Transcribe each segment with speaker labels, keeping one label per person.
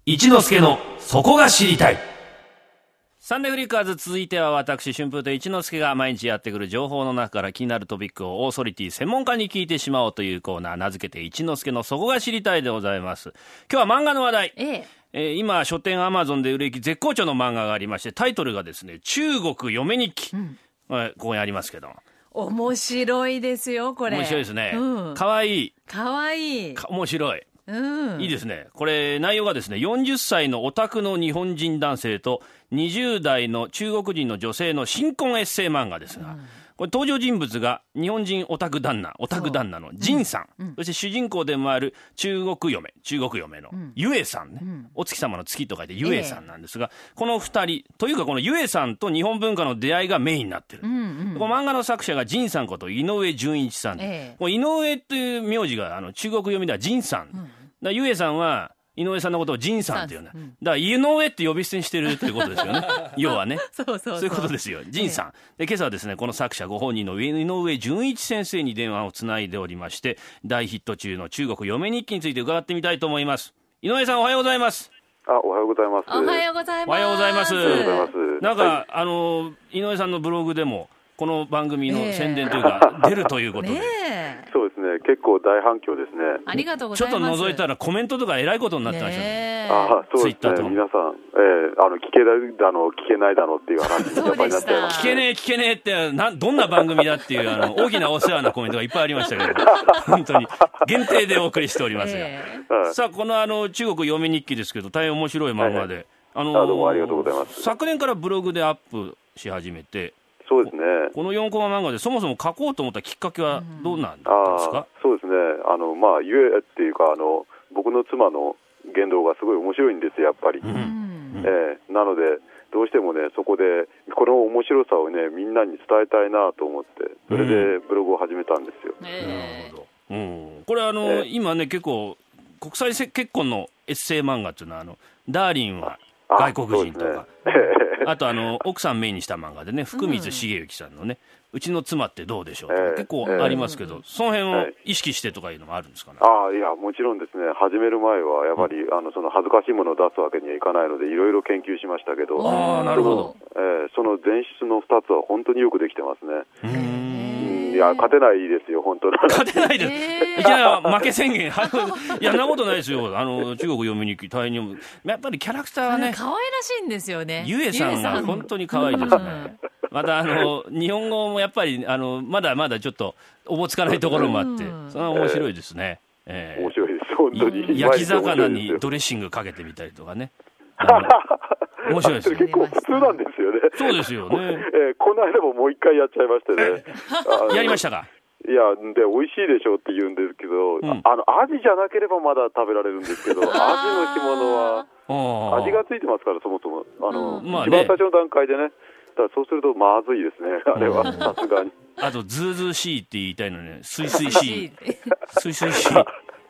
Speaker 1: 一之助のそこが知りたい。サンデーフリッカーズ、続いては私春風と一之輔が毎日やってくる情報の中から気になるトピックをオーソリティ専門家に聞いてしまおうというコーナー、名付けて一之輔のそこが知りたいでございます。今日は漫画の話題、今書店アマゾンで売れ行き絶好調の漫画がありまして、タイトルがですね、中国嫁日記、ここにありますけど、
Speaker 2: 面白いですよこれ。
Speaker 1: 面白いですね、かわいい、
Speaker 2: かわいい、
Speaker 1: 面白い、いいですね。これ内容がですね、40歳のオタクの日本人男性と20代の中国人の女性の新婚エッセイ漫画ですが、これ登場人物が日本人オタク旦那のジンさん、そして主人公でもある中国嫁のユエさんね、お月様の月と書いてユエさんなんですが、この2人というか、このユエさんと日本文化の出会いがメインになってる、この漫画の作者がジンさんこと井上純一さんで、この井上という名字が中国読みではジンさん、だユエさんは井上さんのことをジンさんっていうね、だから井上って呼び捨てにしてるということですよね要はねそういうことですよ、ジンさんで。今朝はですね、この作者ご本人の井上純一先生に電話をつないでおりまして、大ヒット中の中国嫁日記について伺ってみたいと思います。井上さん、おはようございます。
Speaker 3: おはようございます。
Speaker 2: おはようございます。
Speaker 1: おはようございます。
Speaker 3: おはようございます。
Speaker 1: なんか、井上さんのブログでもこの番組の宣伝というか、出るということで、
Speaker 3: そうですね、結構大反響ですね。
Speaker 2: ありがとうございます。
Speaker 1: ちょっと覗いたらコメントとかえらいことになってましたね。
Speaker 3: そうですね、皆さん、聞けないだの聞けないだのっていう話にやっぱりなってます。
Speaker 1: 聞けねえってどんな番組だっていう大きなお世話なコメントがいっぱいありましたけど本当に限定でお送りしておりますが、さあ、この中国嫁日記ですけど、大変面白い漫画で、
Speaker 3: どうもありがとうございます。
Speaker 1: 昨年からブログでアップし始めて、
Speaker 3: そうですね、
Speaker 1: この4コマ漫画でそもそも書こうと思ったきっかけはどうなんですか？
Speaker 3: そうですね、ゆえっていうか、僕の妻の言動がすごい面白いんですよ、やっぱり。なのでどうしてもね、そこでこの面白さをね、みんなに伝えたいなと思って、それでブログを始めたんですよ。
Speaker 1: なるほど。これ今ね、結構国際結婚のエッセイ漫画っていうのはダーリンは外国人とか、あと奥さんメインにした漫画でね、福水茂之さんのね、うちの妻ってどうでしょうとか、結構ありますけど、その辺を意識してとかいうのもあるんですかね？
Speaker 3: いや、もちろんですね、始める前はやっぱり、その恥ずかしいものを出すわけにはいかないので、いろいろ研究しましたけど、
Speaker 1: なるほど。
Speaker 3: その前室の2つは本当によくできてますね。いや、勝てないですよ、本当に。
Speaker 1: 勝てないです。いきなり負け宣言。いや、なことないですよ。中国読みにくい、大変に。やっぱりキャラクターはね、
Speaker 2: 可愛らしいんですよね。
Speaker 1: ゆえさんが本当に可愛いですね。また日本語もやっぱりまだまだちょっとおぼつかないところもあって、それは面白いですね。
Speaker 3: 面白いです、本当に。
Speaker 1: 焼き魚にドレッシングかけてみたりとかね。面白いです。
Speaker 3: 結構普通なんですよね。
Speaker 1: そうですよね。
Speaker 3: この間ももう一回やっちゃいましてね。
Speaker 1: やりましたか？
Speaker 3: いや、で美味しいでしょって言うんですけど、アジじゃなければまだ食べられるんですけど、アジの干物は味がついてますから、そもそも一番最初の段階でね。だからそうするとまずいですね、あれはさすがに。
Speaker 1: あとズーズーしいって言いたいのね、スイスイしいスイスイしい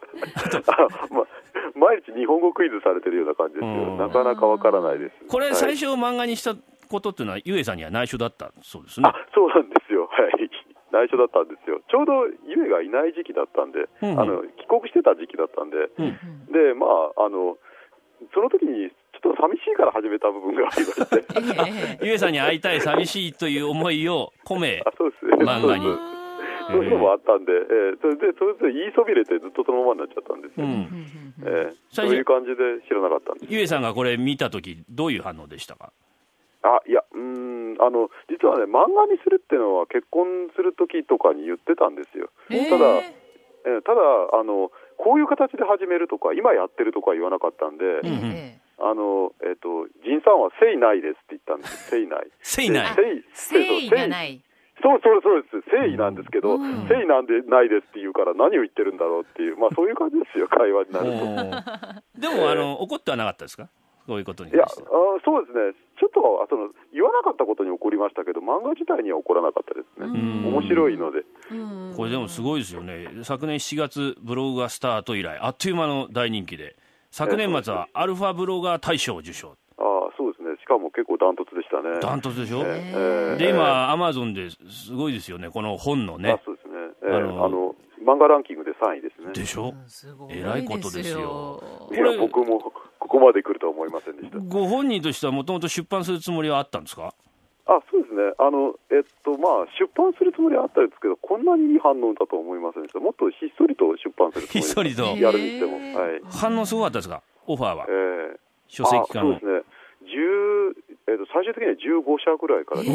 Speaker 3: 毎日日本語クイズされてるような感じですよ。なかなかわからないです。
Speaker 1: これ最初漫画にしたことっていうのはゆえさんには内緒だったそうですね。
Speaker 3: そうなんですよ、はい、内緒だったんですよ。ちょうどゆえがいない時期だったんで、帰国してた時期だったんで、でその時にちょっと寂しいから始めた部分がありまして
Speaker 1: ゆえさんに会いたい、寂しいという思いを込め漫画に。
Speaker 3: そういうのもあったんで、それで言いそびれてずっとそのままになっちゃったんですよ。そういう感じで知らなかったんです。
Speaker 1: ゆえさんがこれ見たときどういう反応でしたか？
Speaker 3: いや、実はね、漫画にするっていうのは結婚するときとかに言ってたんですよ。ただこういう形で始めるとか今やってるとか言わなかったんで、ジンさんは誠意ないですって言ったんです。誠意ない。
Speaker 1: 誠意ない。
Speaker 2: 誠意がない。
Speaker 3: そうです。誠意なんですけど、誠意なんでないですって言うから何を言ってるんだろうっていう、そういう感じですよ、会話になると。
Speaker 1: でも怒ってはなかったですか？そういうことに関して。
Speaker 3: いや、そうですね。ちょっと言わなかったことに怒りましたけど、漫画自体には怒らなかったですね。面白いので。
Speaker 1: これでもすごいですよね。昨年7月ブログがスタート以来、あっという間の大人気で、昨年末はアルファブロガー大賞を受賞。
Speaker 3: そうですね。しかも結構ダントツでしたね。
Speaker 1: ダントツでしょ。で今アマゾンですごいですよね、この本のね。
Speaker 3: そうですね。漫画ランキングで3位ですね。
Speaker 1: でしょ。えらいことですよ。
Speaker 3: いや、僕もここまで来るとは思いませんでした。
Speaker 1: ご本人としてはもともと出版するつもりはあったんですか？
Speaker 3: そうですね。出版するつもりはあったんですけど、こんなにいい反応だと思いませんでした。もっとひっそりと出版するつもりで
Speaker 1: ひっそりと
Speaker 3: やるにしても。はい。
Speaker 1: 反応すごかったですか？オファーは。書籍化の。
Speaker 3: そうですね。最終的には15社ぐらいから。
Speaker 2: す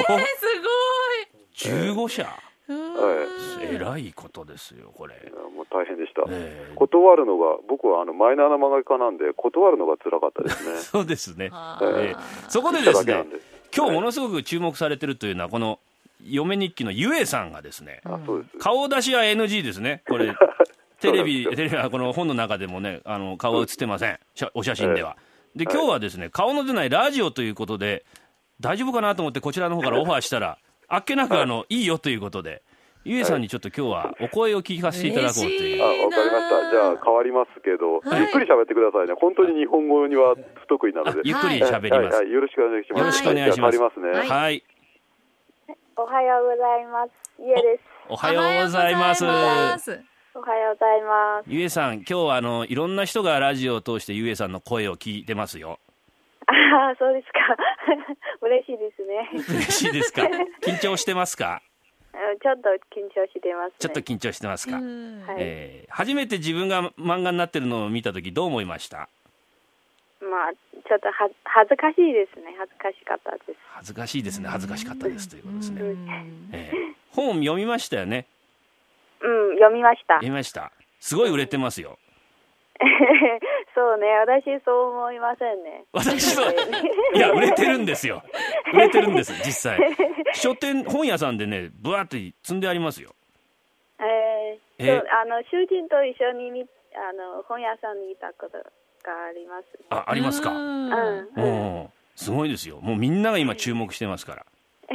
Speaker 2: ごい。
Speaker 1: 15社。えらいことですよ、これ。
Speaker 3: もう大変でした。断るのが、僕はマイナーな漫画家なんで、断るのが辛かったですね。
Speaker 1: そうですね。そこでですね、今日ものすごく注目されてるというのは、この嫁日記のゆえさんがですね、顔出しは NG ですね、これ、テレビはこの本の中でもね、顔は映ってません、お写真では。で、今日はですね、顔の出ないラジオということで、大丈夫かなと思って、こちらの方からオファーしたら、あっけなくいいよということで、ゆえさんにちょっと今日はお声を聞かせていただこうという。
Speaker 3: わかりました。じゃあ変わりますけど、ゆっくり喋ってくださいね。本当に日本語には不得意なので。
Speaker 1: ゆっくり喋ります。
Speaker 3: よろしくお願いします。
Speaker 1: よろしくお願いします。はい。
Speaker 4: おはようございます。ゆえです。
Speaker 1: おはようございます。
Speaker 4: おはようございます。
Speaker 1: ゆえさん、今日はいろんな人がラジオを通してゆえさんの声を聞いてますよ。
Speaker 4: そうですか。嬉しいですね。
Speaker 1: 嬉しいですか。緊張してますか？
Speaker 4: ちょっと緊張してますね。
Speaker 1: ちょっと緊張してますか。初めて自分が漫画になってるのを見たときどう思いました？
Speaker 4: ちょっと恥ずかしいですね。恥ずかしかったです。
Speaker 1: 恥ずかしいですね。恥ずかしかったですということですね。本読みましたよね。
Speaker 4: 読みました。
Speaker 1: 読みました。すごい売れてますよ。
Speaker 4: そうね、私そう思いませんね。
Speaker 1: いや、売れてるんですよ。売れてるんです、実際。本屋さんでね、ぶわって積んでありますよ。
Speaker 4: 主人と一緒に本屋さんにいたことがあります、ね。
Speaker 1: ありますか。すごいですよ。もうみんなが今注目してますから。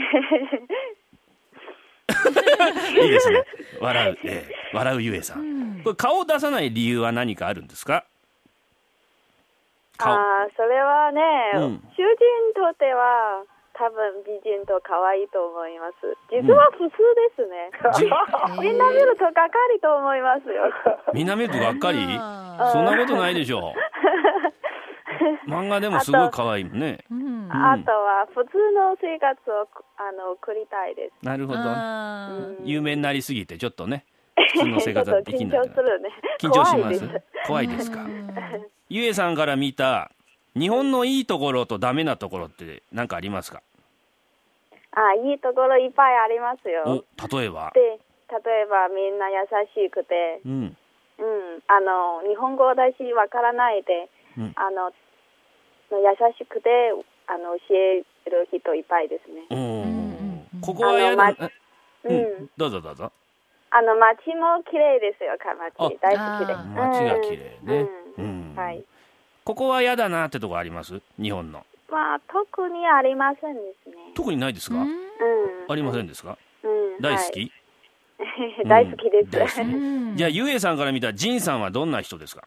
Speaker 1: いいですね。笑うゆえさん。これ顔を出さない理由は何かあるんですか？
Speaker 4: それはね、主人とっては多分美人と可愛いと思います。実は普通ですね。みんな見るとがっかりと思いますよ。
Speaker 1: みんな見るとがっかり？そんなことないでしょう。漫画でもすごい可愛いもんね。
Speaker 4: あとは普通の生活を送りたいです。
Speaker 1: なるほど。有名になりすぎてちょっとね、普通の生活はできない。
Speaker 4: 緊張するね。
Speaker 1: 緊張します。怖いですか。ゆえさんから見た日本のいいところとダメなところって何かありますか？
Speaker 4: いいところいっぱいありますよ。
Speaker 1: 例えば
Speaker 4: みんな優しくて、日本語私わからないで、優しくて教える人いっぱいですね。
Speaker 1: ここはどうぞ。街
Speaker 4: も綺麗ですよ。街大好きで。
Speaker 1: 街が綺麗ね。ここは嫌だなってとこあります？日本の。
Speaker 4: 特にありませんですね。
Speaker 1: 特にないですか？ありませんですか？大好き？
Speaker 4: 大好きです。
Speaker 1: じゃあゆえさんから見たジンさんはどんな人ですか？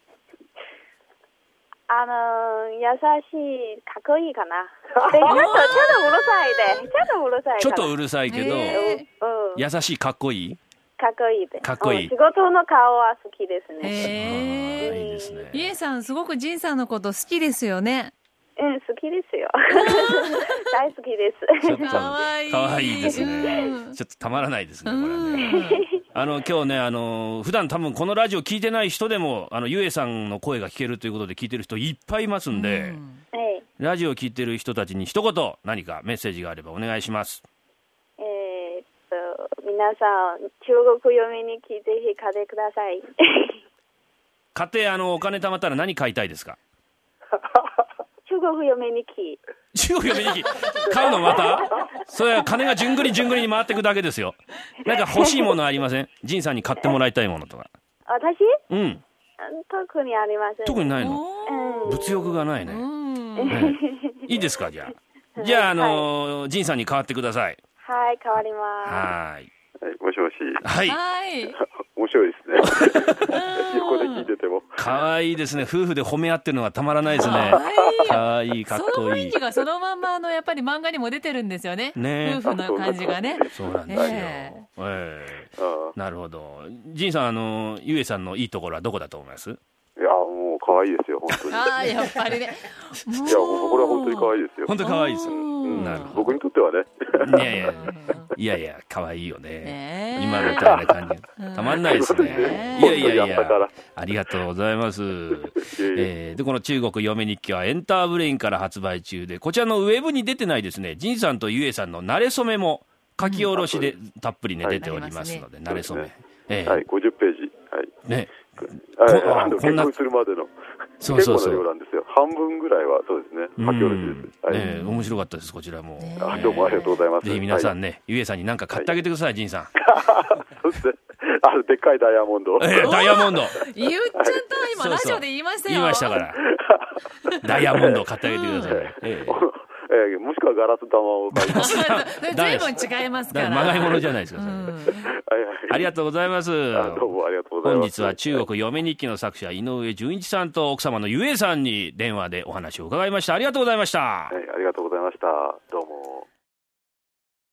Speaker 4: 優しい、かっこいいかな。ちょっとうるさいけど、
Speaker 1: 優しい、かっこいい？
Speaker 4: かっこいいで。
Speaker 1: かっこいい。
Speaker 4: 仕事の顔は好きですね。
Speaker 1: いいですね。
Speaker 2: ゆえさん、すごくジンさんのこと好きですよね。
Speaker 4: 好きですよ。大好きです。
Speaker 1: かわいいですね。ちょっとたまらないですね、これね。今日ね、普段多分このラジオ聞いてない人でも、ゆえさんの声が聞けるということで聞いてる人いっぱいいますんで、ラジオ聞いてる人たちに一言何かメッセージがあればお願いします。
Speaker 4: 皆さん、中国読みに来て買ってください。
Speaker 1: 買ってお金貯まったら何買いたいですか？
Speaker 4: 中国読みに来。
Speaker 1: 中国読みに来。買うのまた？それは金がじゅんぐりに回っていくだけですよ。なんか欲しいものありません？ジンさんに買ってもらいたいものとか。
Speaker 4: 私？特にありません。
Speaker 1: 特にないの？物欲がないね。いいですか、じゃあ。ジンさんに代わってください。
Speaker 4: はい、変わります。
Speaker 3: はい、もしもし。
Speaker 1: はい。
Speaker 3: 面白いですね。横で聞いてても。
Speaker 1: 可愛いですね。夫婦で褒め合ってるのがたまらないですね。可愛い、かっこいい。
Speaker 2: その雰囲気がそのまんまやっぱり漫画にも出てるんですよね。夫婦の感じがね。
Speaker 1: そうなんですよ。なるほど。ジンさん、ゆえさんのいいところはどこだと思います？
Speaker 3: いや、もう可愛愛いですよ、本当に。
Speaker 2: やっぱりね。
Speaker 3: いや、これは本当に可愛いですよ。
Speaker 1: 本当に可愛いですよ。
Speaker 3: なるほど。僕にとってはね。
Speaker 1: いや、可愛いよね。今みたいな感じ。たまんないですね。いや、ありがとうございます。で、この中国嫁日記はエンターブレインから発売中で、こちらのウェブに出てないですね、仁さんとゆえさんの慣れ初めも書き下ろしでたっぷりね、出ておりますので、慣れ初め。
Speaker 3: はい、50ページ。
Speaker 1: ね。
Speaker 3: 結婚するまでの結構な量なんですよ。半分ぐらいはそうですね、書き下ろしです。
Speaker 1: 面白かったです、こちらも。
Speaker 3: どうもありがとうございます。
Speaker 1: ぜひ皆さんね、ゆえさんに何か買ってあげてください、仁さん。
Speaker 3: そうですね。でっかいダイヤモンド。
Speaker 1: ダイヤモンド。
Speaker 2: 言っちゃった、今ラジオで言いましたよ。
Speaker 1: 言いましたから。ダイヤモンドを買ってあげてください。
Speaker 3: もしくはガラス玉を買います。
Speaker 2: 随分違いますから。
Speaker 1: まがいものじゃないですか。ありがとうございます。
Speaker 3: どうもありがとうございます。
Speaker 1: 本日は中国嫁日記の作者井上純一さんと奥様のゆえさんに電話でお話を伺いました。ありがとうございました。
Speaker 3: ありがとうございました。どうも。